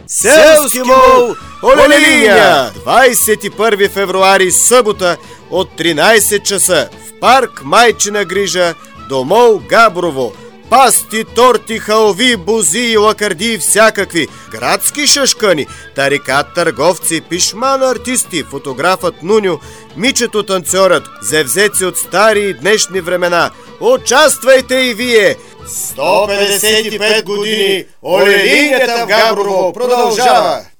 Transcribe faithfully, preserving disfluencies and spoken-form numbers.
Селски мол Олелиня! двадесет и първи февруари, събота, от тринадесет часа в парк Майчина грижа до мол Габрово. Пасти, торти, халви, бузи и лакарди всякакви, градски шашкани, тарикат търговци, пишман артисти, фотографът Нуню, Мичето танцорът, зевзеци от стари и днешни времена. Участвайте и вие! сто петдесет и пет години Олелинята в Габрово продължава!